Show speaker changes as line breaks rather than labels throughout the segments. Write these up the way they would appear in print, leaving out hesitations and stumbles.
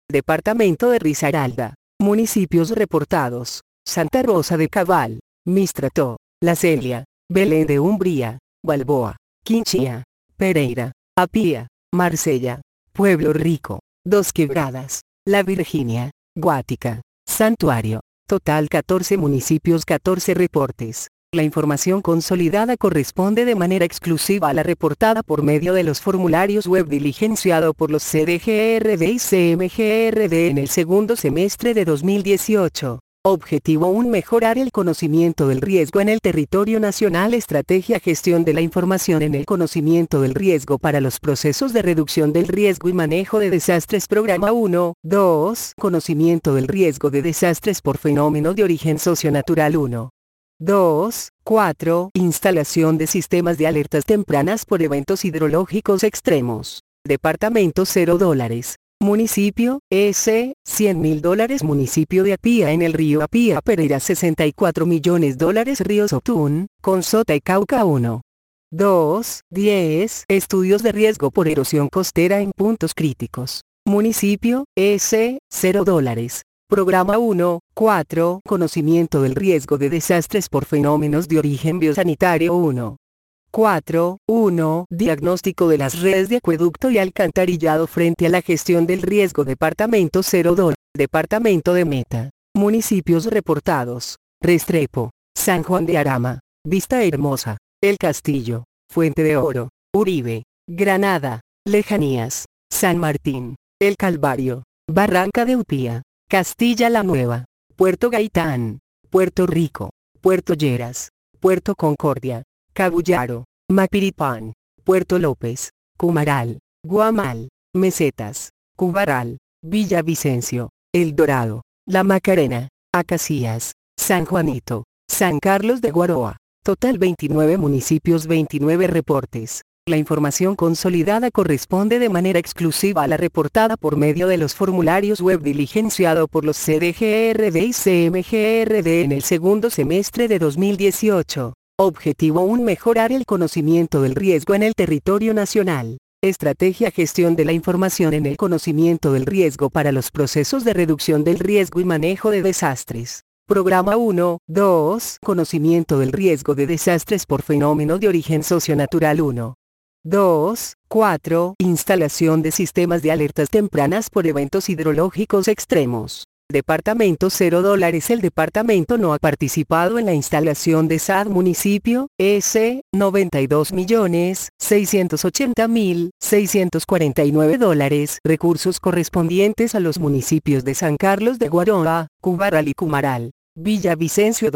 Departamento de Risaralda. Municipios reportados: Santa Rosa de Cabal, Mistrató, La Celia, Belén de Umbría, Balboa, Quinchía, Pereira, Apía, Marsella, Pueblo Rico, Dos Quebradas, La Virginia, Guática, Santuario. Total 14 municipios, 14 reportes. La información consolidada corresponde de manera exclusiva a la reportada por medio de los formularios web diligenciado por los CDGRD y CMGRD en el segundo semestre de 2018. Objetivo 1. Mejorar el conocimiento del riesgo en el territorio nacional. Estrategia: gestión de la información en el conocimiento del riesgo para los procesos de reducción del riesgo y manejo de desastres. Programa 1, 2. Conocimiento del riesgo de desastres por fenómenos de origen socionatural. 1, 2, 4. Instalación de sistemas de alertas tempranas por eventos hidrológicos extremos. Departamento $0. Municipio, S, $100.000. Municipio de Apía en el río Apía, Pereira, $64 millones. Río Sotún, Consota y Cauca. 1, 2, 10. Estudios de riesgo por erosión costera en puntos críticos. Municipio, S, $0. Programa 1, 4. Conocimiento del riesgo de desastres por fenómenos de origen biosanitario. 1, 4, 1. Diagnóstico de las redes de acueducto y alcantarillado frente a la gestión del riesgo. Departamento $0. Departamento de Meta. Municipios reportados: Restrepo, San Juan de Arama, Vista Hermosa, El Castillo, Fuente de Oro, Uribe, Granada, Lejanías, San Martín, El Calvario, Barranca de Upía, Castilla la Nueva, Puerto Gaitán, Puerto Rico, Puerto Lleras, Puerto Concordia, Cabullaro, Mapiripán, Puerto López, Cumaral, Guamal, Mesetas, Cubaral, Villavicencio, El Dorado, La Macarena, Acacías, San Juanito, San Carlos de Guaroa. Total 29 municipios, 29 reportes. La información consolidada corresponde de manera exclusiva a la reportada por medio de los formularios web diligenciado por los CDGRD y CMGRD en el segundo semestre de 2018. Objetivo 1. Mejorar el conocimiento del riesgo en el territorio nacional. Estrategia: gestión de la información en el conocimiento del riesgo para los procesos de reducción del riesgo y manejo de desastres. Programa 1, 2. Conocimiento del riesgo de desastres por fenómenos de origen socionatural. 1, 2, 4. Instalación de sistemas de alertas tempranas por eventos hidrológicos extremos. Departamento $0. El departamento no ha participado en la instalación de SAD. Municipio, S, $92.680.649. Recursos correspondientes a los municipios de San Carlos de Guaroa, Cubaral y Cumaral. Villavicencio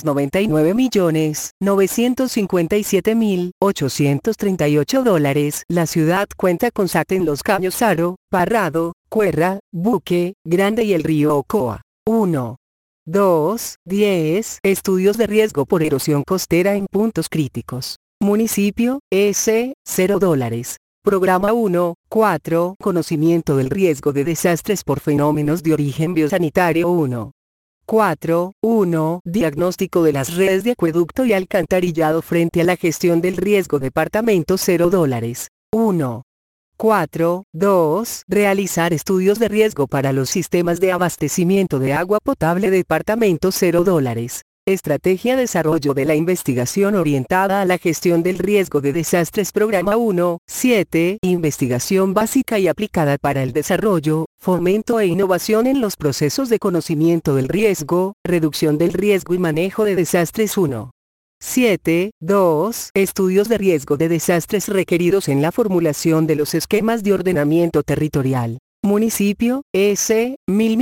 $299.957.838. La ciudad cuenta con SAT en Los Caños, Saro, Parrado, Cuerra, Buque, Grande y el río Ocoa. 1, 2, 10. Estudios de riesgo por erosión costera en puntos críticos. Municipio, S, $0. Programa 1, 4. Conocimiento del riesgo de desastres por fenómenos de origen biosanitario. 1, 4, 1. Diagnóstico de las redes de acueducto y alcantarillado frente a la gestión del riesgo. Departamento $0. 1, 4, 2. Realizar estudios de riesgo para los sistemas de abastecimiento de agua potable. Departamento $0. Estrategia: desarrollo de la investigación orientada a la gestión del riesgo de desastres. Programa 1, 7. Investigación básica y aplicada para el desarrollo, fomento e innovación en los procesos de conocimiento del riesgo, reducción del riesgo y manejo de desastres. 1, 7, 2. Estudios de riesgo de desastres requeridos en la formulación de los esquemas de ordenamiento territorial. Municipio, S,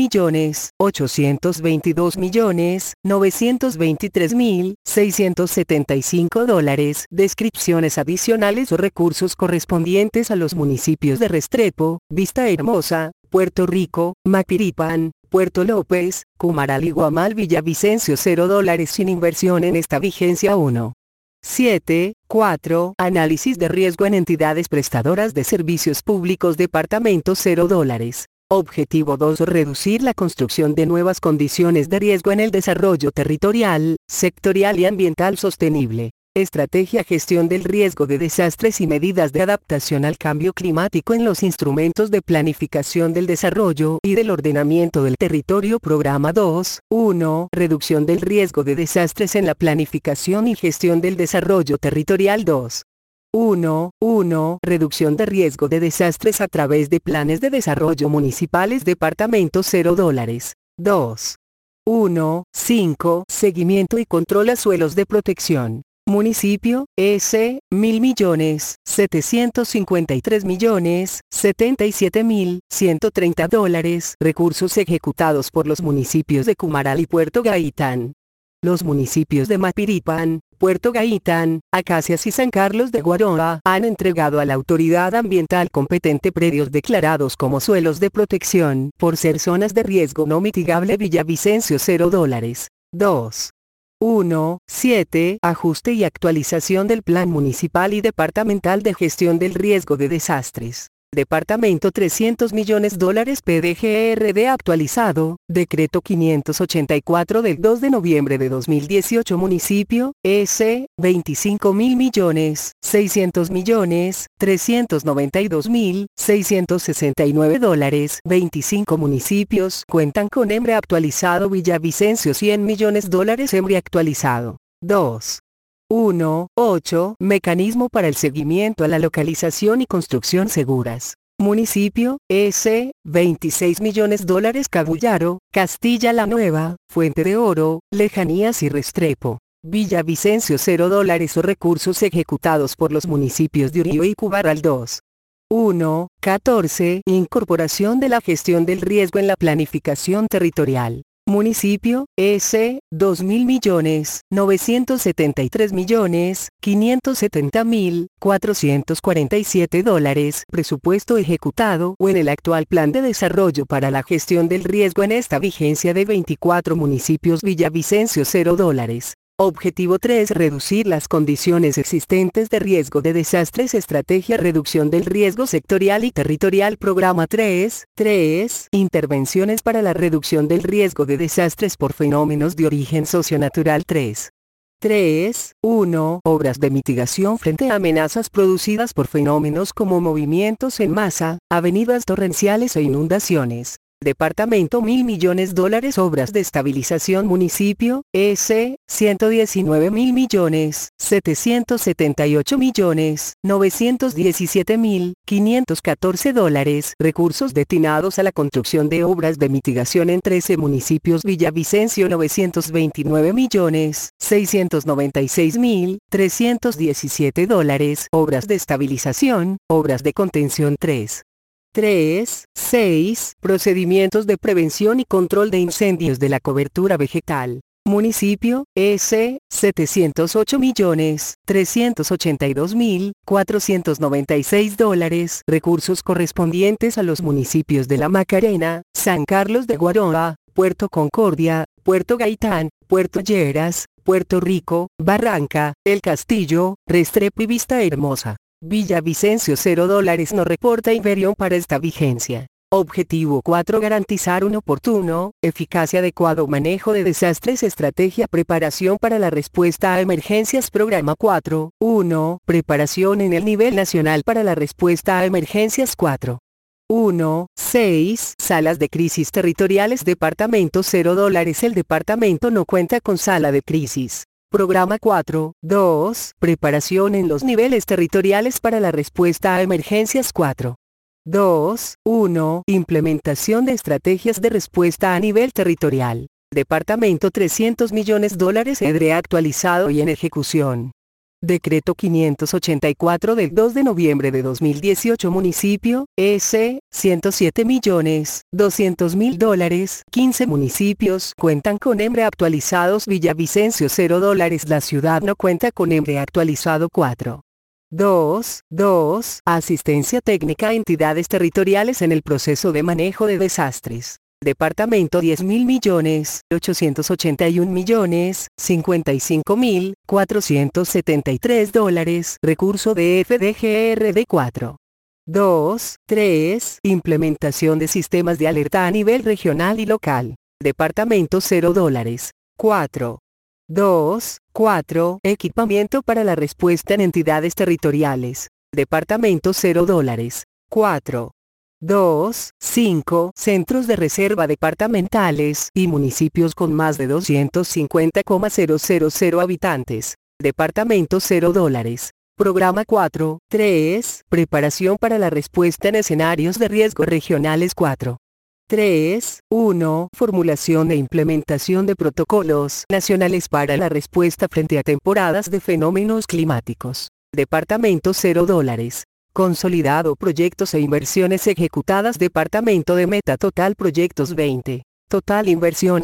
$1.822.923.675. Descripciones adicionales o recursos correspondientes a los municipios de Restrepo, Vista Hermosa, Puerto Rico, Mapiripán, Puerto López, Cumaral y Guamal. Villavicencio $0 sin inversión en esta vigencia. 1, 7, 4. Análisis de riesgo en entidades prestadoras de servicios públicos. Departamento $0. Objetivo 2. Reducir la construcción de nuevas condiciones de riesgo en el desarrollo territorial, sectorial y ambiental sostenible. Estrategia Gestión del riesgo de desastres y medidas de adaptación al cambio climático en los instrumentos de planificación del desarrollo y del ordenamiento del territorio. Programa 2.1. Reducción del riesgo de desastres en la planificación y gestión del desarrollo territorial. 2.1. Reducción de riesgo de desastres a través de planes de desarrollo municipales. Departamento $0. 2.1.5. Seguimiento y control a suelos de protección. Municipio, S, $1.753.077.130. Recursos ejecutados por los municipios de Cumaral y Puerto Gaitán. Los municipios de Mapiripán, Puerto Gaitán, Acacias y San Carlos de Guaroa han entregado a la autoridad ambiental competente predios declarados como suelos de protección por ser zonas de riesgo no mitigable. Villavicencio $0. 2.1.7. Ajuste y actualización del Plan Municipal y Departamental de Gestión del Riesgo de Desastres. Departamento $300 millones. PDGRD actualizado. Decreto 584 del 2 de noviembre de 2018. Municipio, S, $25.000.600.392.669. 25 municipios cuentan con EMRE actualizado. Villavicencio $100 millones. EMRE actualizado. 2.1.8. Mecanismo para el seguimiento a la localización y construcción seguras. Municipio, S, $26 millones. Cabullaro, Castilla la Nueva, Fuente de Oro, Lejanías y Restrepo. Villavicencio $0. O recursos ejecutados por los municipios de Urío y Cubaral. 2.1.14. Incorporación de la gestión del riesgo en la planificación territorial. Municipio, S, $2.973.570.447. Presupuesto ejecutado o en el actual plan de desarrollo para la gestión del riesgo en esta vigencia de 24 municipios. Villavicencio $0. Objetivo 3. Reducir las condiciones existentes de riesgo de desastres. Estrategia Reducción del riesgo sectorial y territorial. Programa 3. Intervenciones para la reducción del riesgo de desastres por fenómenos de origen socionatural. 3.1. Obras de mitigación frente a amenazas producidas por fenómenos como movimientos en masa, avenidas torrenciales e inundaciones. Departamento $1.000 millones. Obras de estabilización. Municipio, S, $119.000 millones, $778.917.514. Recursos destinados a la construcción de obras de mitigación en 13 municipios. Villavicencio $929 millones, $696.317. Obras de estabilización, obras de contención. 3.6. Procedimientos de prevención y control de incendios de la cobertura vegetal. Municipio, S, $708.382.496. Recursos correspondientes a los municipios de La Macarena, San Carlos de Guaroa, Puerto Concordia, Puerto Gaitán, Puerto Lleras, Puerto Rico, Barranca, El Castillo, Restrepo y Vista Hermosa. Villavicencio $0. No reporta inversión para esta vigencia. Objetivo 4. Garantizar un oportuno, eficaz y adecuado manejo de desastres. Estrategia Preparación para la respuesta a emergencias. Programa 4.1. Preparación en el nivel nacional para la respuesta a emergencias. 4.1.6. Salas de crisis territoriales. Departamento $0. El departamento no cuenta con sala de crisis. Programa 4.2. Preparación en los niveles territoriales para la respuesta a emergencias. 4.2.1. Implementación de estrategias de respuesta a nivel territorial. Departamento $300 millones. EDRE actualizado y en ejecución. Decreto 584 del 2 de noviembre de 2018. Municipio, S, $107.200.000. 15 municipios cuentan con EMRE actualizados. Villavicencio $0. La ciudad no cuenta con EMRE actualizado. 4.2.2. Asistencia técnica a entidades territoriales en el proceso de manejo de desastres. Departamento $10.000 millones, $881.055.473. Recurso de FDGRD. 4.2.3. Implementación de sistemas de alerta a nivel regional y local. Departamento $0. 4. 2, 4. Equipamiento para la respuesta en entidades territoriales. Departamento $0. 4. 2, 5. Centros de reserva departamentales y municipios con más de 250,000 habitantes. Departamento $0. Programa 4. 3. Preparación para la respuesta en escenarios de riesgo regionales 4. 3. 1. Formulación e implementación de protocolos nacionales para la respuesta frente a temporadas de fenómenos climáticos. Departamento $0. Consolidado proyectos e inversiones ejecutadas. Departamento de meta total proyectos 20. Total inversión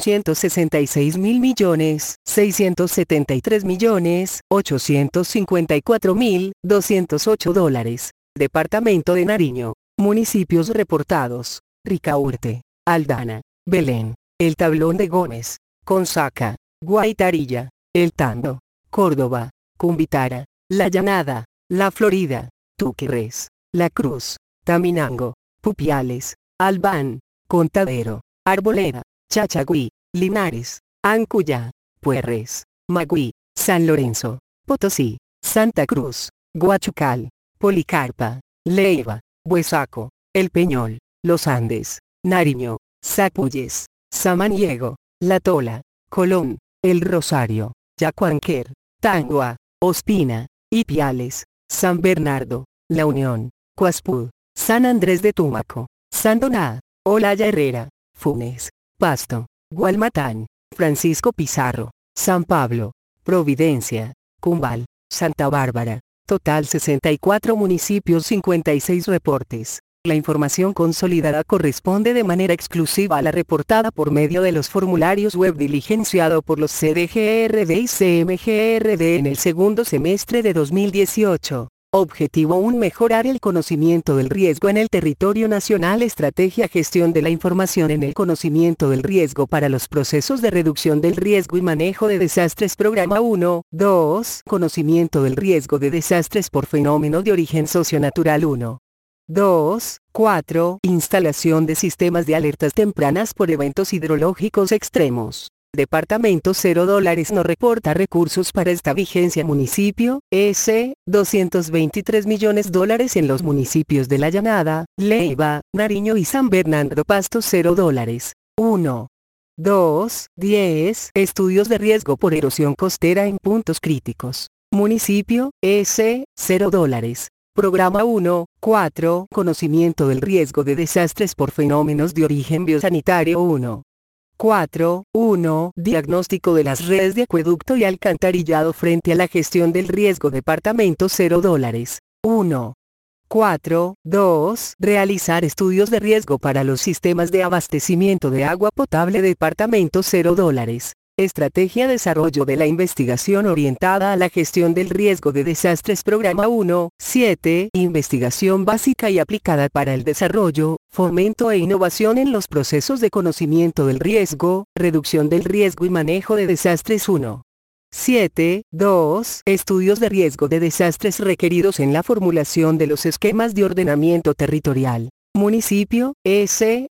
$166.673.854.208. Departamento de Nariño. Municipios reportados: Ricaurte, Aldana, Belén, El Tablón de Gómez, Consaca, Guaitarilla, El Tando, Córdoba, Cumbitara, La Llanada, La Florida, Túquerres, La Cruz, Taminango, Pupiales, Albán, Contadero, Arboleda, Chachagüí, Linares, Ancuya, Puerres, Magüí, San Lorenzo, Potosí, Santa Cruz, Guachucal, Policarpa, Leiva, Buesaco, El Peñol, Los Andes, Nariño, Sapulles, Samaniego, La Tola, Colón, El Rosario, Yacuanquer, Tangua, Ospina, Ipiales, San Bernardo, La Unión, Coaspud, San Andrés de Tumaco, Sandoná, Olaya Herrera, Funes, Pasto, Gualmatán, Francisco Pizarro, San Pablo, Providencia, Cumbal, Santa Bárbara. Total 64 municipios, 56 reportes. La información consolidada corresponde de manera exclusiva a la reportada por medio de los formularios web diligenciado por los CDGRD y CMGRD en el segundo semestre de 2018. Objetivo 1. Mejorar el conocimiento del riesgo en el territorio nacional. Estrategia: gestión de la información en el conocimiento del riesgo para los procesos de reducción del riesgo y manejo de desastres. Programa 1. 2. Conocimiento del riesgo de desastres por fenómeno de origen socionatural 1. 2, 4. Instalación de sistemas de alertas tempranas por eventos hidrológicos extremos. Departamento $0. No reporta recursos para esta vigencia. Municipio, S. 223 millones en los municipios de La Llanada, Leiva, Nariño y San Bernardo. Pasto $0. 1. 2, 10. Estudios de riesgo por erosión costera en puntos críticos. Municipio, S. $0. Programa 1, 4. Conocimiento del riesgo de desastres por fenómenos de origen biosanitario 1. 4. 1. Diagnóstico de las redes de acueducto y alcantarillado frente a la gestión del riesgo. Departamento $0. 1. 4. 2. Realizar estudios de riesgo para los sistemas de abastecimiento de agua potable. Departamento $0. Estrategia: desarrollo de la investigación orientada a la gestión del riesgo de desastres. Programa 1, 7. Investigación básica y aplicada para el desarrollo, fomento e innovación en los procesos de conocimiento del riesgo, reducción del riesgo y manejo de desastres 1. 7. 2. Estudios de riesgo de desastres requeridos en la formulación de los esquemas de ordenamiento territorial. Municipio, S.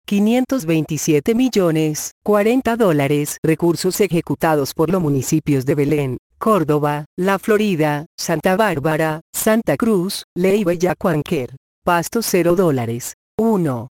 527 millones, $40. Recursos ejecutados por los municipios de Belén, Córdoba, La Florida, Santa Bárbara, Santa Cruz, Leiva y Yacuanquer. Pasto $0. 1.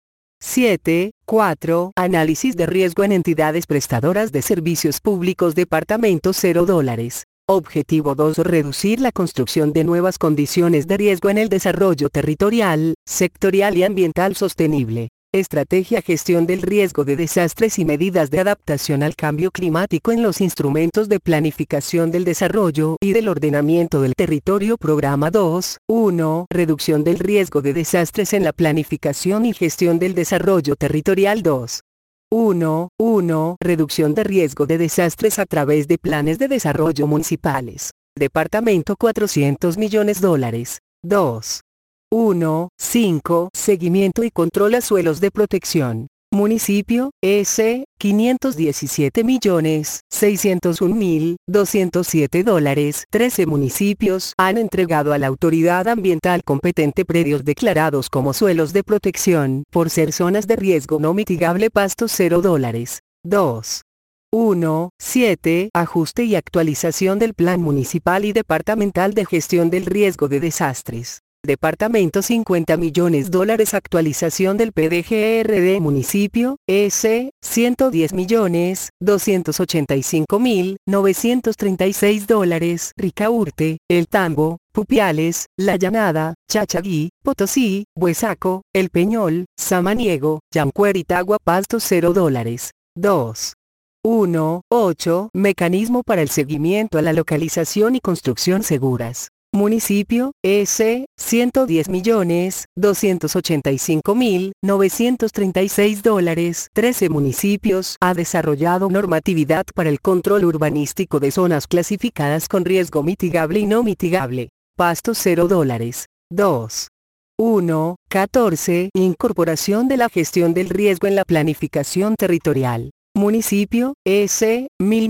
7. 4. Análisis de riesgo en entidades prestadoras de servicios públicos. Departamento $0. Objetivo 2. Reducir la construcción de nuevas condiciones de riesgo en el desarrollo territorial, sectorial y ambiental sostenible. Estrategia: gestión del riesgo de desastres y medidas de adaptación al cambio climático en los instrumentos de planificación del desarrollo y del ordenamiento del territorio. Programa 2, 1. Reducción del riesgo de desastres en la planificación y gestión del desarrollo territorial 2. 1. Reducción de riesgo de desastres a través de planes de desarrollo municipales. Departamento $400 millones. 2. 5. Seguimiento y control a suelos de protección. Municipio, S. $517.601.207. 13 municipios han entregado a la autoridad ambiental competente predios declarados como suelos de protección por ser zonas de riesgo no mitigable. Pasto $0. 2. 7. Ajuste y actualización del Plan Municipal y Departamental de Gestión del Riesgo de Desastres. Departamento $50 millones. Actualización del PDGR de municipio, S, $110.285.936. Ricaurte, El Tambo, Pupiales, La Llanada, Chachaguí, Potosí, Buesaco, El Peñol, Samaniego, Yancueritagua. Pasto $0. 2. 8. Mecanismo para el seguimiento a la localización y construcción seguras. Municipio, S, $110.285.936. 13 municipios. Ha desarrollado normatividad para el control urbanístico de zonas clasificadas con riesgo mitigable y no mitigable. Pasto $0. 2. 14. Incorporación de la gestión del riesgo en la planificación territorial. Municipio, S,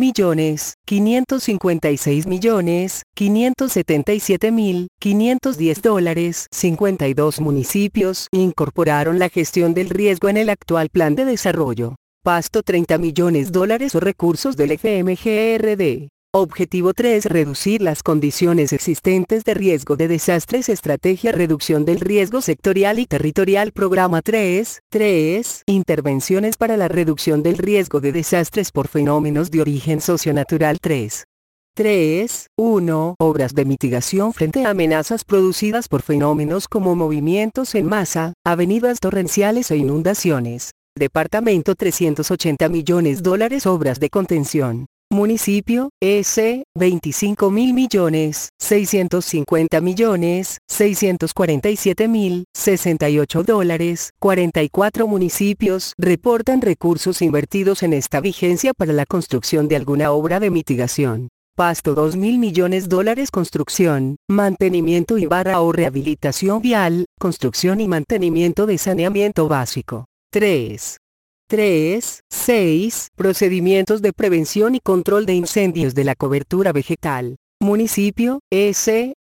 $1.556.577.510. 52 municipios incorporaron la gestión del riesgo en el actual plan de desarrollo. Pasto $30 millones o recursos del FMGRD. Objetivo 3. Reducir las condiciones existentes de riesgo de desastres. Estrategia reducción del riesgo sectorial y territorial. Programa 3. Intervenciones para la reducción del riesgo de desastres por fenómenos de origen socionatural. 1. Obras de mitigación frente a amenazas producidas por fenómenos como movimientos en masa, avenidas torrenciales e inundaciones. Departamento $380 millones. Obras de contención. Municipio, S, $25.650.647.068. 44 municipios reportan recursos invertidos en esta vigencia para la construcción de alguna obra de mitigación. Pasto $2.000 millones. Construcción, mantenimiento y o rehabilitación vial, construcción y mantenimiento de saneamiento básico. 6. Procedimientos de prevención y control de incendios de la cobertura vegetal. Municipio, S,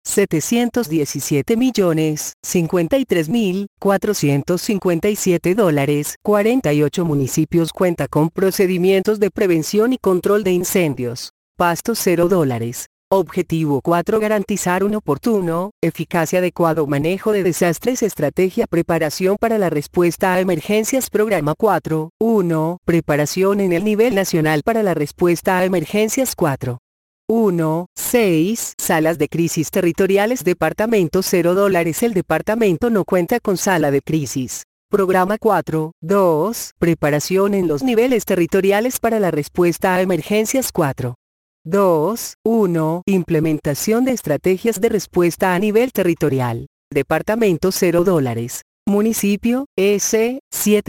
$717.053.457. 48 municipios cuenta con procedimientos de prevención y control de incendios. Pasto $0. Objetivo 4. Garantizar un oportuno, eficaz y adecuado manejo de desastres. Estrategia preparación para la respuesta a emergencias. Programa 4. Preparación en el nivel nacional para la respuesta a emergencias. 6. Salas de crisis territoriales. Departamento $0. El departamento no cuenta con sala de crisis. Programa 4. Preparación en los niveles territoriales para la respuesta a emergencias. 1. Implementación de estrategias de respuesta a nivel territorial. Departamento $0. Municipio, S,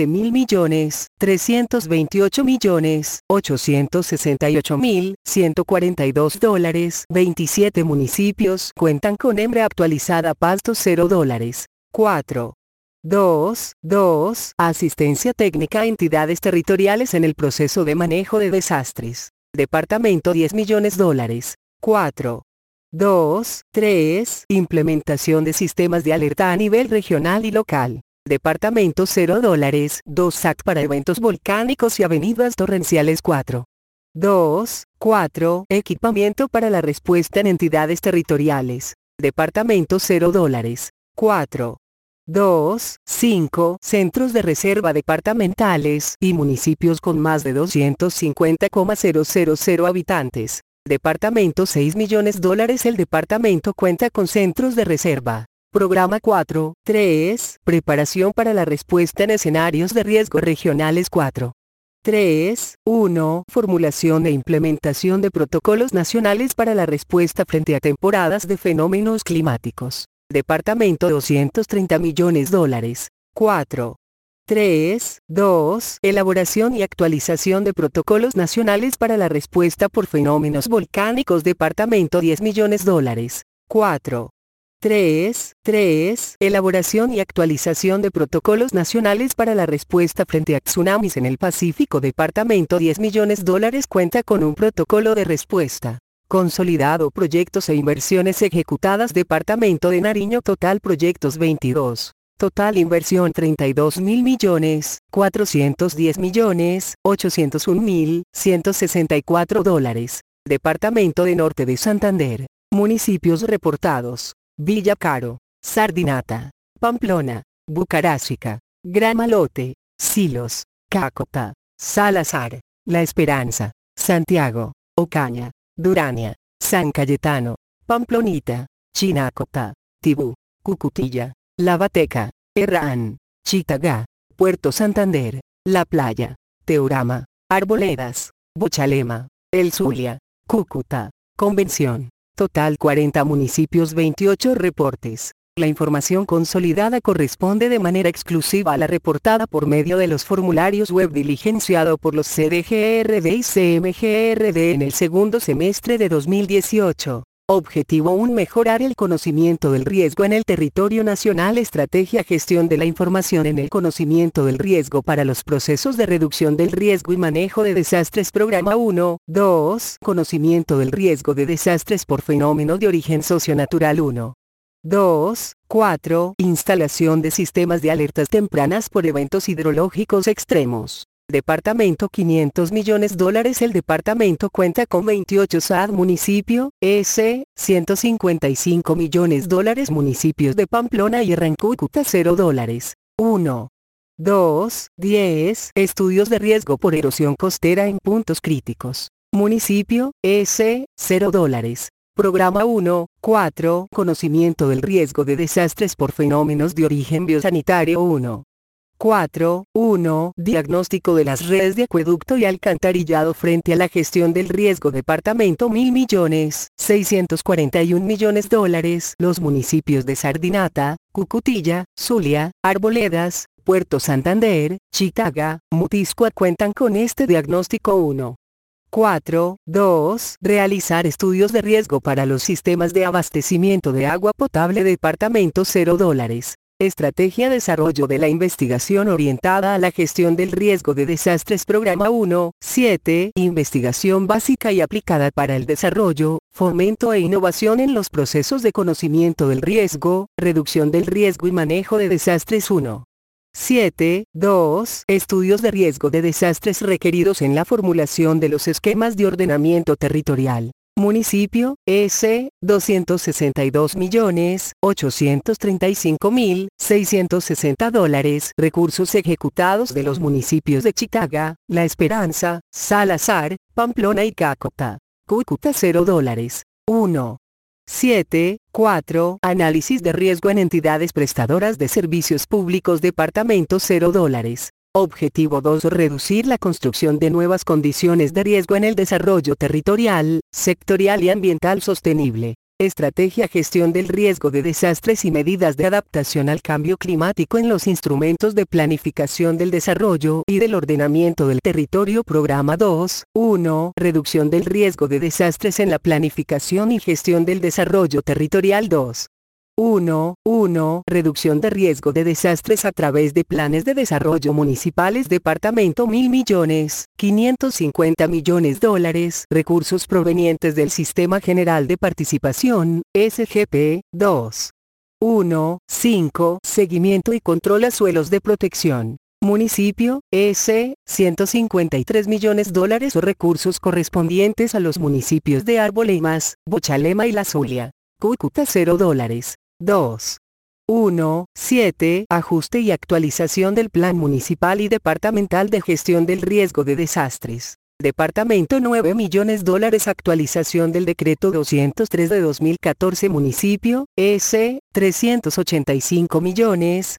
$7.328.868.142. 27 municipios cuentan con hembra actualizada. Pasto $0. 4. 2. Asistencia técnica a entidades territoriales en el proceso de manejo de desastres. Departamento $10 millones. 4. 3. Implementación de sistemas de alerta a nivel regional y local. Departamento $0. 2 SAC para eventos volcánicos y avenidas torrenciales. 4. 4. Equipamiento para la respuesta en entidades territoriales. Departamento $0. 4. 5. Centros de reserva departamentales y municipios con más de 250,000 habitantes. Departamento $6 millones. El departamento cuenta con centros de reserva. Programa 4. Preparación para la respuesta en escenarios de riesgo regionales. 4. 1. Formulación e implementación de protocolos nacionales para la respuesta frente a temporadas de fenómenos climáticos. Departamento $230 millones. 4. 2. Elaboración y actualización de protocolos nacionales para la respuesta por fenómenos volcánicos. Departamento $10 millones. 4. Elaboración y actualización de protocolos nacionales para la respuesta frente a tsunamis en el Pacífico. Departamento $10 millones. Cuenta con un protocolo de respuesta consolidado. Proyectos e inversiones ejecutadas. Departamento de Nariño. Total proyectos 22. Total inversión 32.410.801.164 dólares. Departamento de Norte de Santander. Municipios reportados: Villa Caro, Sardinata, Pamplona, Bucarásica, Gran Malote, Silos, Cácota, Salazar, La Esperanza, Santiago, Ocaña, Durania, San Cayetano, Pamplonita, Chinacota, Tibú, Cucutilla, La Bateca, Herrán, Chitagá, Puerto Santander, La Playa, Teurama, Arboledas, Bochalema, El Zulia, Cúcuta. Convención. Total 40 municipios, 28 reportes. La información consolidada corresponde de manera exclusiva a la reportada por medio de los formularios web diligenciado por los CDGRD y CMGRD en el segundo semestre de 2018. Objetivo 1. Mejorar el conocimiento del riesgo en el territorio nacional. Estrategia: gestión de la información en el conocimiento del riesgo para los procesos de reducción del riesgo y manejo de desastres. Programa 1, 2. Conocimiento del riesgo de desastres por fenómeno de origen socionatural. 1, 2, 4. Instalación de sistemas de alertas tempranas por eventos hidrológicos extremos. Departamento 500 millones dólares. El departamento cuenta con 28 SAD. Municipio, S, 155 millones dólares. Municipios de Pamplona y Cúcuta, 0 dólares. 1, 2, 10. Estudios de riesgo por erosión costera en puntos críticos. Municipio, S, 0 dólares. Programa 1, 4. Conocimiento del riesgo de desastres por fenómenos de origen biosanitario. 1, 4, 1. Diagnóstico de las redes de acueducto y alcantarillado frente a la gestión del riesgo. Departamento 1.000 millones, 641 millones dólares. Los municipios de Sardinata, Cucutilla, Zulia, Arboledas, Puerto Santander, Chitagá, Mutiscua cuentan con este diagnóstico. 1, 4, 2. Realizar estudios de riesgo para los sistemas de abastecimiento de agua potable. Departamento 0 dólares. Estrategia: desarrollo de la investigación orientada a la gestión del riesgo de desastres. Programa 1, 7. Investigación básica y aplicada para el desarrollo, fomento e innovación en los procesos de conocimiento del riesgo, reducción del riesgo y manejo de desastres. 1, 7, 2. Estudios de riesgo de desastres requeridos en la formulación de los esquemas de ordenamiento territorial. Municipio, S, 262.835.660 dólares. Recursos ejecutados de los municipios de Chitagá, La Esperanza, Salazar, Pamplona y Cácota. Cúcuta, 0 dólares. 1, 7, 4. Análisis de riesgo en entidades prestadoras de servicios públicos. Departamento 0 dólares. Objetivo 2. Reducir la construcción de nuevas condiciones de riesgo en el desarrollo territorial, sectorial y ambiental sostenible. Estrategia: gestión del riesgo de desastres y medidas de adaptación al cambio climático en los instrumentos de planificación del desarrollo y del ordenamiento del territorio. Programa 2, 1. Reducción del riesgo de desastres en la planificación y gestión del desarrollo territorial. 2, 1, 1. Reducción de riesgo de desastres a través de planes de desarrollo municipales. Departamento 1.000 millones, 550 millones dólares. Recursos provenientes del Sistema General de Participación, SGP. 2, 1, 5. Seguimiento y control a suelos de protección. Municipio, S, 153 millones dólares o recursos correspondientes a los municipios de Arboledas, Bochalema y La Zulia. Cúcuta, 0 dólares. 2, 1, 7. Ajuste y actualización del Plan Municipal y Departamental de Gestión del Riesgo de Desastres. Departamento 9 millones dólares. Actualización del Decreto 203 de 2014. Municipio, S, 385 millones,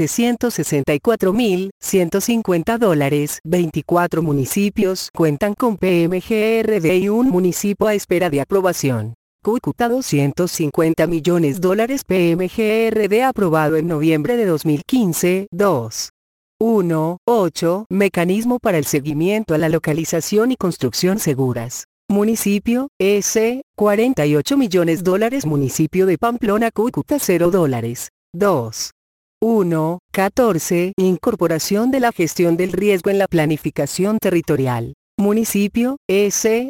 764.150 dólares. 24 municipios cuentan con PMGRD y un municipio a espera de aprobación. Cúcuta, 250 millones dólares. PMGRD aprobado en noviembre de 2015. 2, 1, 8. Mecanismo para el seguimiento a la localización y construcción seguras. Municipio, S, 48 millones dólares. Municipio de Pamplona. Cúcuta, 0 dólares. 2, 1, 14. Incorporación de la gestión del riesgo en la planificación territorial. Municipio, S,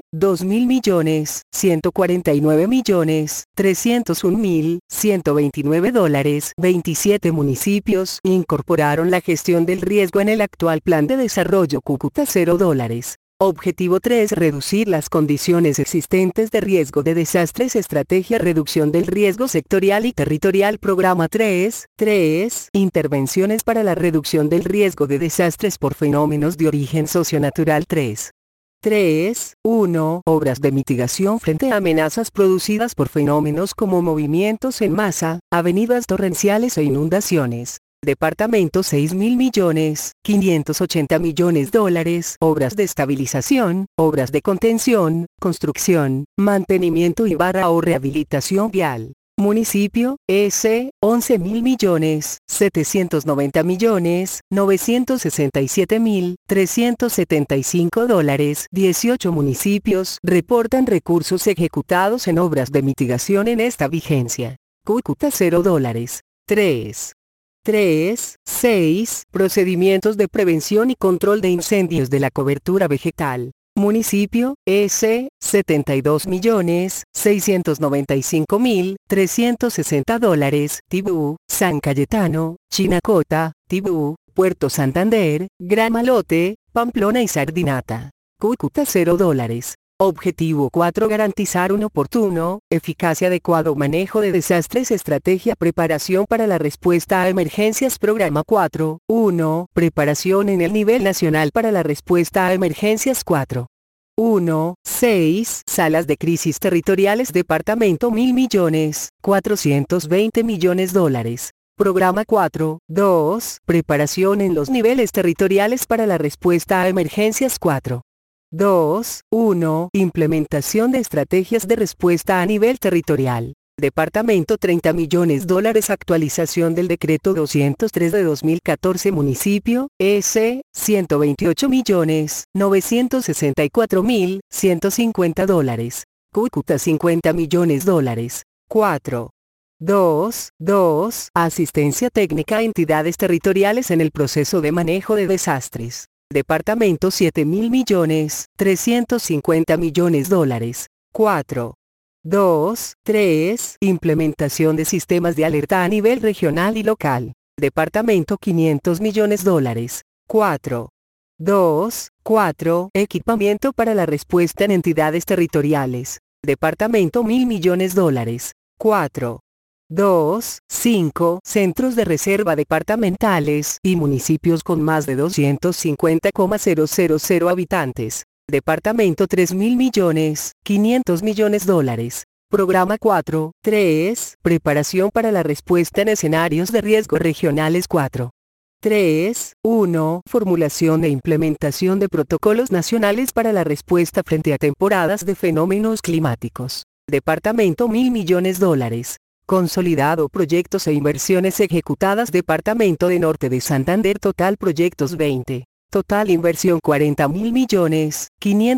2.149.301.129 dólares. 27 municipios incorporaron la gestión del riesgo en el actual Plan de Desarrollo Cúcuta 0 dólares. Objetivo 3. Reducir las condiciones existentes de riesgo de desastres. Estrategia reducción del riesgo sectorial y territorial. Programa 3. Intervenciones para la reducción del riesgo de desastres por fenómenos de origen socionatural. 1. Obras de mitigación frente a amenazas producidas por fenómenos como movimientos en masa, avenidas torrenciales e inundaciones. Departamento 6.580.000.000 dólares. Obras de estabilización, obras de contención, construcción, mantenimiento y o rehabilitación vial. Municipio, S, 11.790.967.375 dólares. 18 municipios reportan recursos ejecutados en obras de mitigación en esta vigencia. Cúcuta 0 dólares. 6. Procedimientos de prevención y control de incendios de la cobertura vegetal. Municipio, S, 72.695.360 dólares. Tibú, San Cayetano, Chinacota, Tibú, Puerto Santander, Gran Malote, Pamplona y Sardinata. Cúcuta 0 dólares. Objetivo 4. Garantizar un oportuno, eficaz y adecuado manejo de desastres. Estrategia preparación para la respuesta a emergencias. Programa 4. 1. Preparación en el nivel nacional para la respuesta a emergencias. 6 salas de crisis territoriales. Departamento 1.000.420.000.000 dólares. Programa 4. 2. Preparación en los niveles territoriales para la respuesta a emergencias. 1. Implementación de estrategias de respuesta a nivel territorial. Departamento 30 millones dólares. Actualización del decreto 203 de 2014. Municipio, S, 128.964.150 dólares. Cúcuta 50 millones dólares. 2. Asistencia técnica a entidades territoriales en el proceso de manejo de desastres. Departamento 7.000.350.000.000 dólares. 3. Implementación de sistemas de alerta a nivel regional y local. Departamento 500 millones dólares. 4. Equipamiento para la respuesta en entidades territoriales. Departamento 1.000 millones dólares. 5. Centros de reserva departamentales y municipios con más de 250,000 habitantes. Departamento 3.500.000.000 dólares. Programa 4. Preparación para la respuesta en escenarios de riesgo regionales. 1. Formulación e implementación de protocolos nacionales para la respuesta frente a temporadas de fenómenos climáticos. Departamento 1.000 millones dólares. Consolidado proyectos e inversiones ejecutadas. Departamento de Norte de Santander. Total proyectos 20. Total inversión 40.000 millones,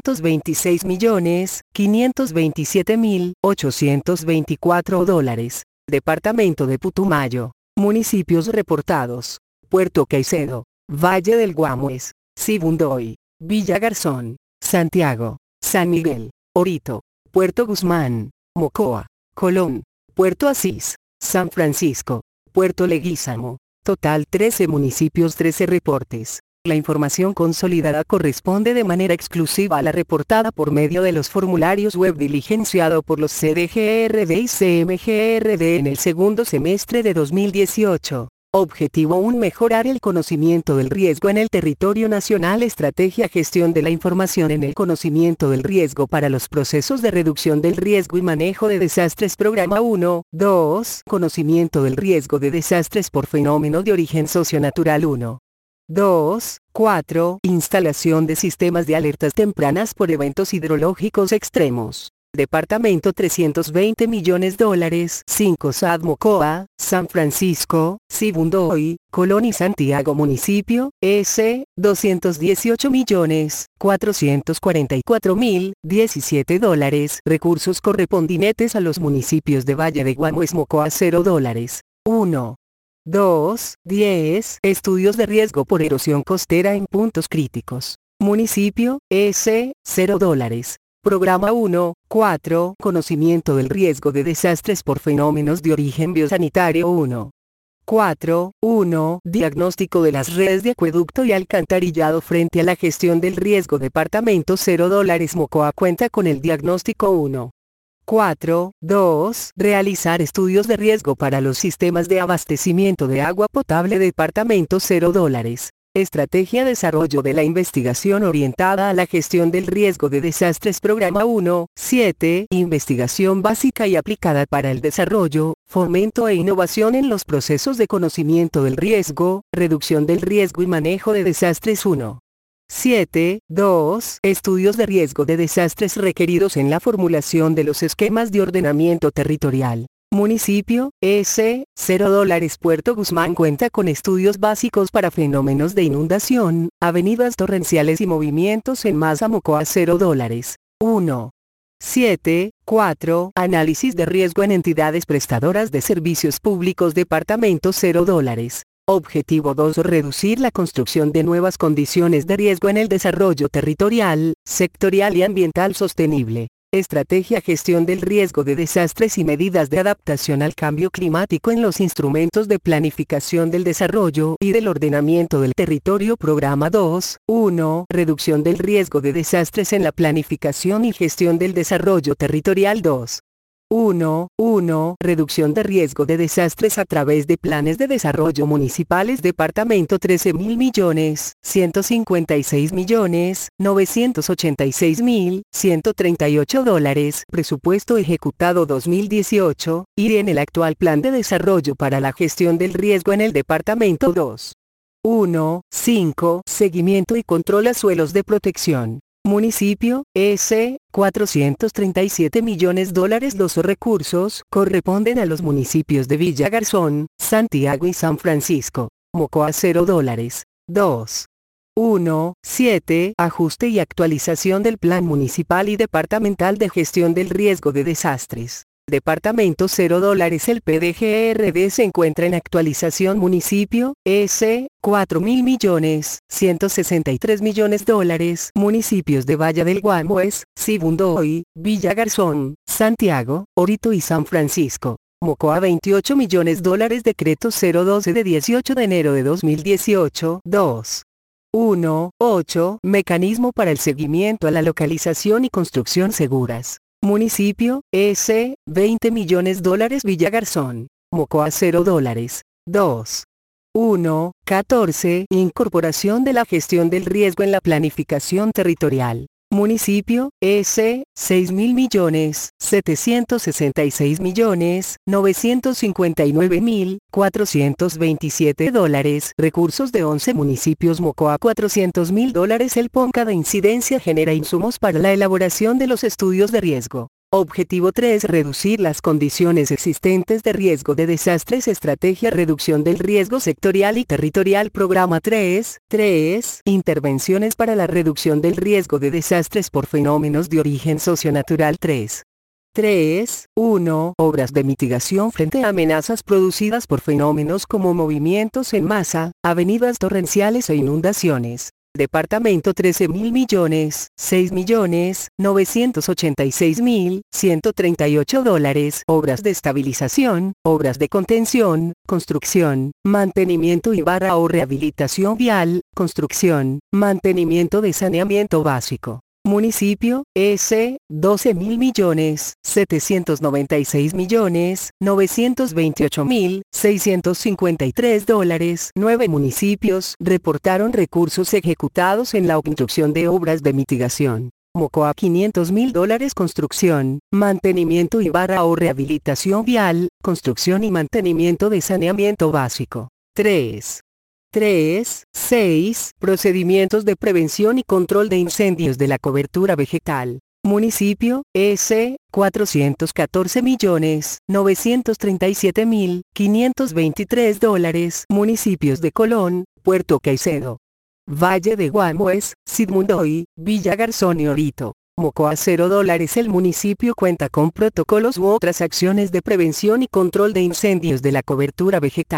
526.527.824 dólares. Departamento de Putumayo. Municipios reportados: Puerto Caicedo, Valle del Guamués, Sibundoy, Villa Garzón, Santiago, San Miguel, Orito, Puerto Guzmán, Mocoa, Colón, Puerto Asís, San Francisco, Puerto Leguízamo. Total 13 municipios. 13 reportes. La información consolidada corresponde de manera exclusiva a la reportada por medio de los formularios web diligenciado por los CDGRD y CMGRD en el segundo semestre de 2018. Objetivo 1. Mejorar el conocimiento del riesgo en el territorio nacional. Estrategia gestión de la información en el conocimiento del riesgo para los procesos de reducción del riesgo y manejo de desastres. Programa 1. 2. Conocimiento del riesgo de desastres por fenómeno de origen socionatural. 4. Instalación de sistemas de alertas tempranas por eventos hidrológicos extremos. Departamento 320 millones dólares. 5. SAD Mocoa, San Francisco, Sibundoy, Colón y Santiago. Municipio, S, 218.444.017 dólares. Recursos correspondientes a los municipios de Valle de Guamués. Mocoa 0 dólares. 10. Estudios de riesgo por erosión costera en puntos críticos. Municipio, S, $0. Programa 1, 4. Conocimiento del riesgo de desastres por fenómenos de origen biosanitario 1. 4. 1. Diagnóstico de las redes de acueducto y alcantarillado frente a la gestión del riesgo. Departamento $0. Mocoa cuenta con el diagnóstico 1. 4. 2. Realizar estudios de riesgo para los sistemas de abastecimiento de agua potable. Departamento $0. Estrategia Desarrollo de la investigación orientada a la gestión del riesgo de desastres. Programa 1, 7. Investigación básica y aplicada para el desarrollo, fomento e innovación en los procesos de conocimiento del riesgo, reducción del riesgo y manejo de desastres 1. 7. 2. Estudios de riesgo de desastres requeridos en la formulación de los esquemas de ordenamiento territorial. Municipio, S, $0. Puerto Guzmán cuenta con estudios básicos para fenómenos de inundación, avenidas torrenciales y movimientos en masa. Mocoa $0. 1. 7. 4. Análisis de riesgo en entidades prestadoras de servicios públicos. Departamento $0. Objetivo 2. Reducir la construcción de nuevas condiciones de riesgo en el desarrollo territorial, sectorial y ambiental sostenible. Estrategia Gestión del riesgo de desastres y medidas de adaptación al cambio climático en los instrumentos de planificación del desarrollo y del ordenamiento del territorio. Programa 2, 1. Reducción del riesgo de desastres en la planificación y gestión del desarrollo territorial 2. 1. Reducción de riesgo de desastres a través de planes de desarrollo municipales. Departamento $13.156.986.138. Presupuesto ejecutado 2018, y en el actual plan de desarrollo para la gestión del riesgo en el departamento 2. 5. Seguimiento y control a suelos de protección. Municipio, S, $437 millones. Los recursos corresponden a los municipios de Villa Garzón, Santiago y San Francisco. Mocoa $0. 2. 7. Ajuste y actualización del Plan Municipal y Departamental de Gestión del Riesgo de Desastres. Departamento $0. El PDGRD se encuentra en actualización. Municipio, S, $4.000 millones, $163 millones. Municipios de Valle del Guamués, Sibundoy, Villa Garzón, Santiago, Orito y San Francisco. Mocoa $28 millones. Decreto 012 de 18 de enero de 2018. 2. 8. Mecanismo para el seguimiento a la localización y construcción seguras. Municipio, S, $20 millones. Villa Garzón. Mocoa $0. 2. 14. Incorporación de la gestión del riesgo en la planificación territorial. Municipio, S, $6.000 millones, $766.959.427. Recursos de 11 municipios. Mocoa $400.000. El PONCA de incidencia genera insumos para la elaboración de los estudios de riesgo. Objetivo 3. Reducir las condiciones existentes de riesgo de desastres. Estrategia Reducción del riesgo sectorial y territorial. Programa 3. Intervenciones para la reducción del riesgo de desastres por fenómenos de origen socionatural 3. 1. Obras de mitigación frente a amenazas producidas por fenómenos como movimientos en masa, avenidas torrenciales e inundaciones. Departamento $13.000 millones, $6.986.138. Obras de estabilización, obras de contención, construcción, mantenimiento y o rehabilitación vial, construcción, mantenimiento de saneamiento básico. Municipio, S, $12.000 millones, $796.928.653. 9 municipios reportaron recursos ejecutados en la construcción de obras de mitigación. Mocoa $500.000. Construcción, mantenimiento y o rehabilitación vial, construcción y mantenimiento de saneamiento básico. 6. Procedimientos de prevención y control de incendios de la cobertura vegetal. Municipio, S, $414.937.523. Municipios de Colón, Puerto Caicedo, Valle de Guamués, Sibundoy, Villa Garzón y Orito. Mocoa $0. El municipio cuenta con protocolos u otras acciones de prevención y control de incendios de la cobertura vegetal.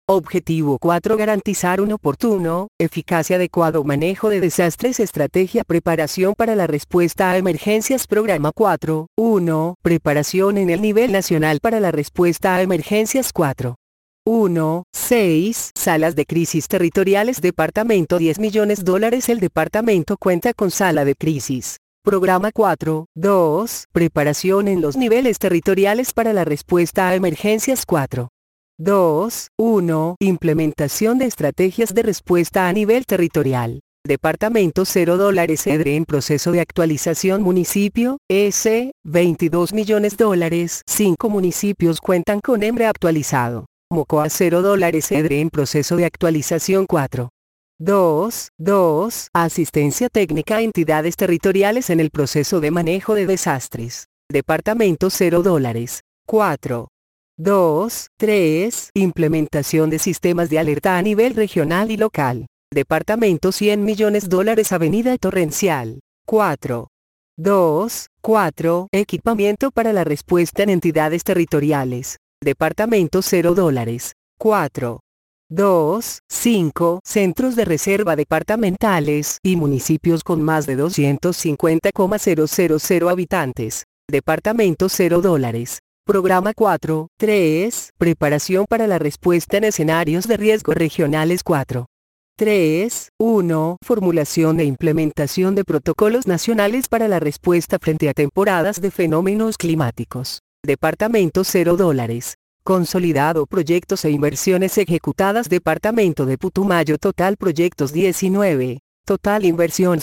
Objetivo 4. Garantizar un oportuno, eficaz y adecuado manejo de desastres. Estrategia preparación para la respuesta a emergencias. Programa 4. 1. Preparación en el nivel nacional para la respuesta a emergencias. 4. 1. 6. Salas de crisis territoriales. Departamento $10 millones. El departamento cuenta con sala de crisis. Programa 4. 2. Preparación en los niveles territoriales para la respuesta a emergencias. 4. 2. 1. Implementación de estrategias de respuesta a nivel territorial. Departamento $0. EDRE en proceso de actualización. Municipio, S. $22 millones. 5 municipios cuentan con EMRE actualizado. Mocoa $0. EDRE en proceso de actualización. 4. 2. 2. Asistencia técnica a entidades territoriales en el proceso de manejo de desastres. Departamento $0. 4. 2. 3. Implementación de sistemas de alerta a nivel regional y local. Departamento $100 millones. Avenida Torrencial. 4. 2. 4. Equipamiento para la respuesta en entidades territoriales. Departamento $0. 4. 2. 5. Centros de reserva departamentales y municipios con más de 250,000 habitantes. Departamento $0. Programa 4. 3. Preparación para la respuesta en escenarios de riesgo regionales. 4. 3. 1. Formulación e implementación de protocolos nacionales para la respuesta frente a temporadas de fenómenos climáticos. Departamento $0. Consolidado proyectos e inversiones ejecutadas. Departamento de Putumayo. Total proyectos 19. Total inversión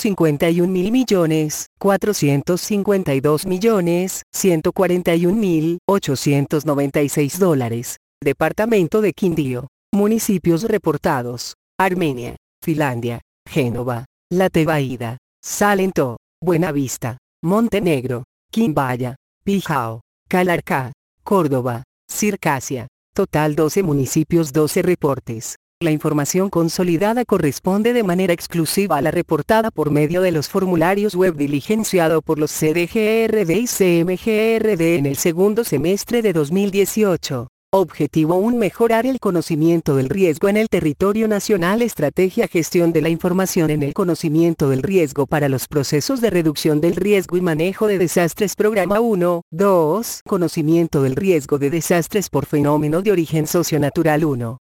$51.452.141.896. Departamento de Quindío. Municipios reportados: Armenia, Finlandia, Génova, La Tebaida, Salento, Buenavista, Montenegro, Quimbaya, Pijao, Calarcá, Córdoba, Circasia. Total 12 municipios. 12 reportes. La información consolidada corresponde de manera exclusiva a la reportada por medio de los formularios web diligenciado por los CDGRD y CMGRD en el segundo semestre de 2018. Objetivo 1. Mejorar el conocimiento del riesgo en el territorio nacional. Estrategia gestión de la información en el conocimiento del riesgo para los procesos de reducción del riesgo y manejo de desastres. Programa 1. 2. Conocimiento del riesgo de desastres por fenómeno de origen socionatural. 1.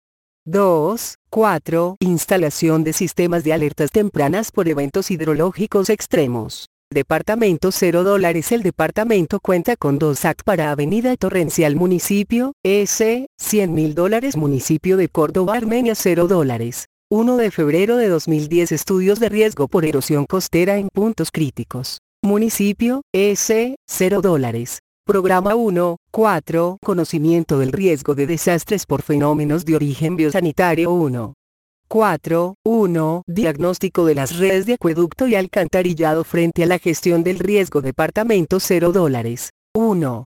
2. 4. Instalación de sistemas de alertas tempranas por eventos hidrológicos extremos. Departamento $0. El departamento cuenta con 2 AC para Avenida Torrencial. Municipio, S. $100.000. Municipio de Córdoba, Armenia. $0. 1 de febrero de 2010. Estudios de riesgo por erosión costera en puntos críticos. Municipio, S. $0. Programa 1. 4. Conocimiento del riesgo de desastres por fenómenos de origen biosanitario. 1. 4. 1. Diagnóstico de las redes de acueducto y alcantarillado frente a la gestión del riesgo. Departamento $0. 1.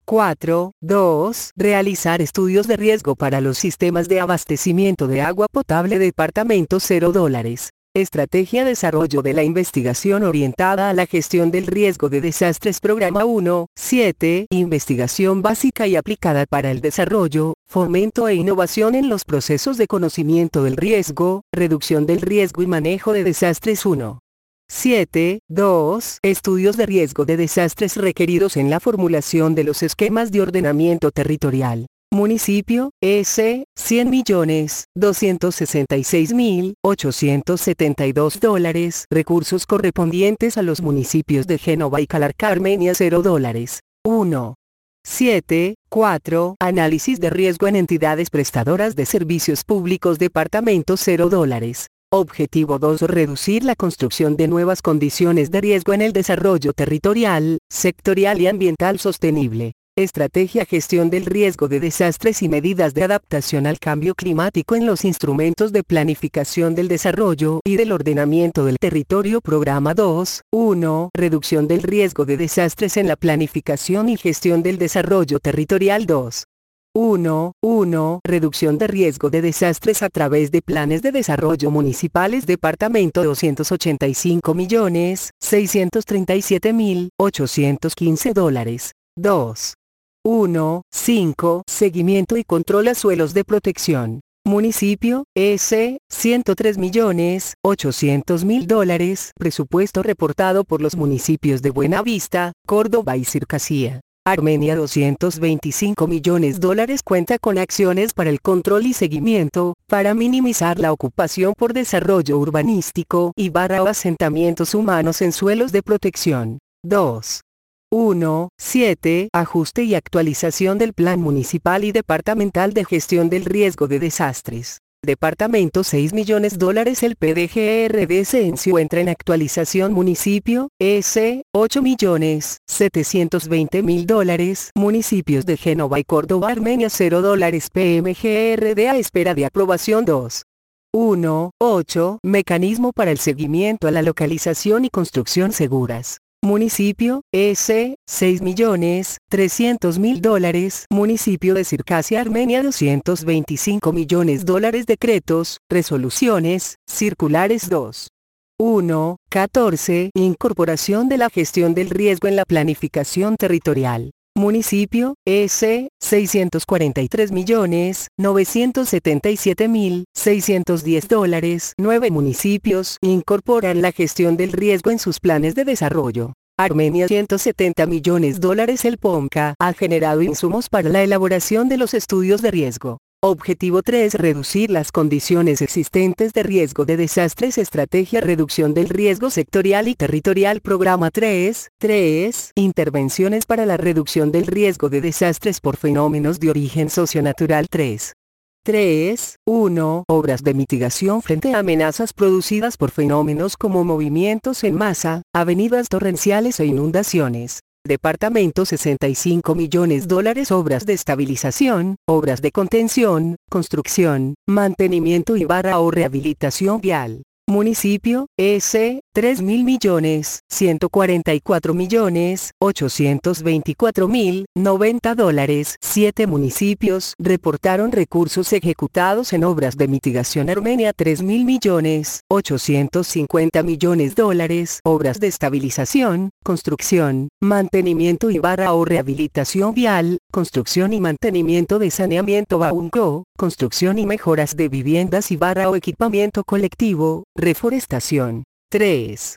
4. 2. Realizar estudios de riesgo para los sistemas de abastecimiento de agua potable. Departamento $0. Estrategia desarrollo de la investigación orientada a la gestión del riesgo de desastres. Programa 1. 7. Investigación básica y aplicada para el desarrollo, fomento e innovación en los procesos de conocimiento del riesgo, reducción del riesgo y manejo de desastres. 1. 7. 2. Estudios de riesgo de desastres requeridos en la formulación de los esquemas de ordenamiento territorial. Municipio, S. $100.266.872. Recursos correspondientes a los municipios de Génova y Calarcá, Armenia. $0. 1. 7. 4. Análisis de riesgo en entidades prestadoras de servicios públicos. Departamento $0. Objetivo 2. Reducir la construcción de nuevas condiciones de riesgo en el desarrollo territorial, sectorial y ambiental sostenible. Estrategia gestión del riesgo de desastres y medidas de adaptación al cambio climático en los instrumentos de planificación del desarrollo y del ordenamiento del territorio. Programa 2. 1. Reducción del riesgo de desastres en la planificación y gestión del desarrollo territorial. 2. 1. 1. Reducción de riesgo de desastres a través de planes de desarrollo municipales. Departamento $285.637.815. 2. 1. 5. Seguimiento y control a suelos de protección. Municipio, S, $103.800.000. Presupuesto reportado por los municipios de Buenavista, Córdoba y Circasía. Armenia $225 millones. Cuenta con acciones para el control y seguimiento, para minimizar la ocupación por desarrollo urbanístico y barra o asentamientos humanos en suelos de protección. 2. 1. 7. Ajuste y actualización del Plan Municipal y Departamental de Gestión del Riesgo de Desastres. Departamento $6 millones. El PDGRD se encuentra en actualización. Municipio, S, $8.720.000. Municipios de Génova y Córdoba, Armenia $0. PMGRD a espera de aprobación. 2. 1. 8. Mecanismo para el seguimiento a la localización y construcción seguras. Municipio, S, $6.300.000. Municipio de Circasia, Armenia $225 millones. Decretos, resoluciones, circulares. 2. 1. 14. Incorporación de la gestión del riesgo en la planificación territorial. Municipio, S, $643.977.610. 9 municipios incorporan la gestión del riesgo en sus planes de desarrollo. Armenia $170 millones. El POMCA ha generado insumos para la elaboración de los estudios de riesgo. Objetivo 3. Reducir las condiciones existentes de riesgo de desastres. Estrategia reducción del riesgo sectorial y territorial. Programa 3. Intervenciones para la reducción del riesgo de desastres por fenómenos de origen socionatural. 3. 1. Obras de mitigación frente a amenazas producidas por fenómenos como movimientos en masa, avenidas torrenciales e inundaciones. Departamento $65 millones. Obras de estabilización, obras de contención, construcción, mantenimiento y barra o rehabilitación vial. Municipio, S, $3.144.824.090. 7 municipios reportaron recursos ejecutados en obras de mitigación. Armenia $3.850.000.000. Obras de estabilización, construcción, mantenimiento y barra o rehabilitación vial, construcción y mantenimiento de saneamiento Baunco, construcción y mejoras de viviendas y barra o equipamiento colectivo, reforestación. 6.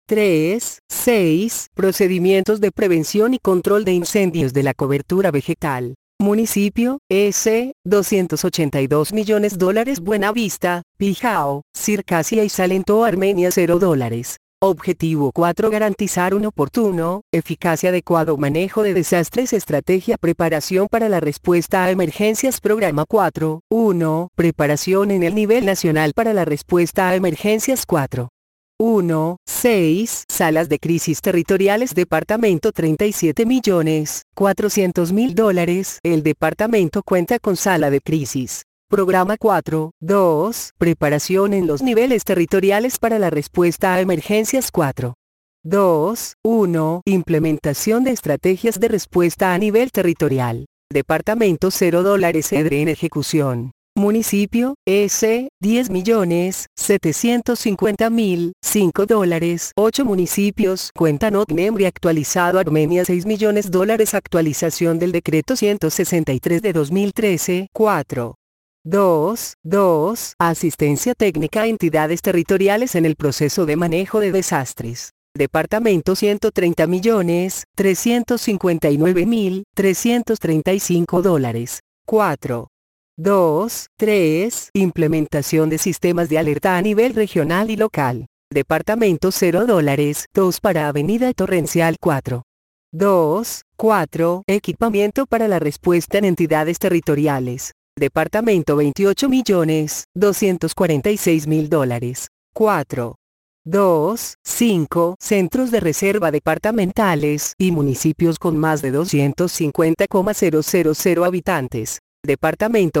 Procedimientos de prevención y control de incendios de la cobertura vegetal. Municipio, S, $282 millones. Buenavista, Pijao, Circasia y Salento, Armenia $0. Objetivo 4. Garantizar un oportuno, eficaz y adecuado manejo de desastres. Estrategia preparación para la respuesta a emergencias. Programa 4. 1. Preparación en el nivel nacional para la respuesta a emergencias. 4. 1. 6. Salas de crisis territoriales. Departamento $37.400.000. El departamento cuenta con sala de crisis. Programa 4. 2. Preparación en los niveles territoriales para la respuesta a emergencias. 4. 2. 1. Implementación de estrategias de respuesta a nivel territorial. Departamento $0. EDRE en ejecución. Municipio, S, $10.750.005. 8 municipios cuentan OCNEMRI actualizado. Armenia $6 millones. Actualización del decreto 163 de 2013. 4. 2. Asistencia técnica a entidades territoriales en el proceso de manejo de desastres. Departamento $130.359.335. 4. 3. Implementación de sistemas de alerta a nivel regional y local. Departamento $0. 2 para Avenida Torrencial. 4. 4. Equipamiento para la respuesta en entidades territoriales. Departamento $28.246.000. 4. 5. Centros de reserva departamentales y municipios con más de 250,000 habitantes. Departamento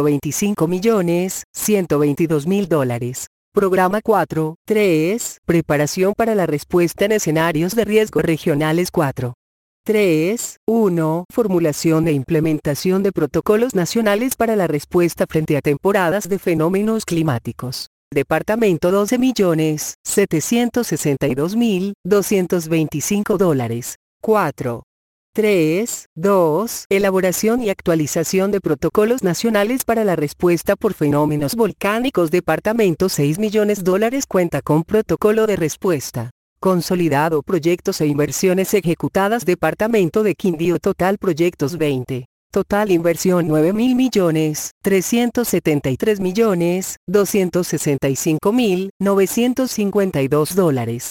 $25.122.000. Programa 4. 3. Preparación para la respuesta en escenarios de riesgo regionales. 4. 1. Formulación e implementación de protocolos nacionales para la respuesta frente a temporadas de fenómenos climáticos. Departamento $12.762.225. 4. 3.2. Elaboración y actualización de protocolos nacionales para la respuesta por fenómenos volcánicos. Departamento $6 millones. Cuenta con protocolo de respuesta consolidado. Proyectos e inversiones ejecutadas. Departamento de Quindío. Total proyectos 20. Total inversión $9.000 millones, $373.265.952.